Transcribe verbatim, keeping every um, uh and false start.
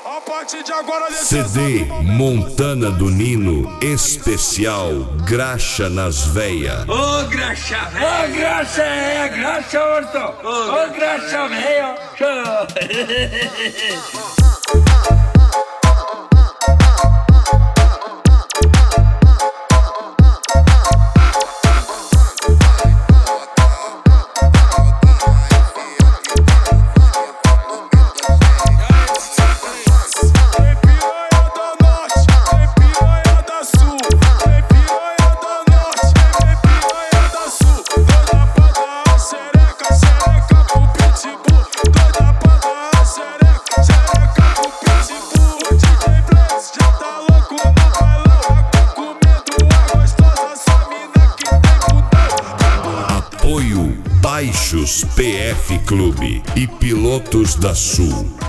A partir de agora, C D Montana do Nino, especial Graxa nas Veia. Ô oh, graxa véia! Ô oh, graxa é, graxa orto! Ô oh, oh, graxa véia! Apoio Baixos P F Clube e Pilotos da Sul.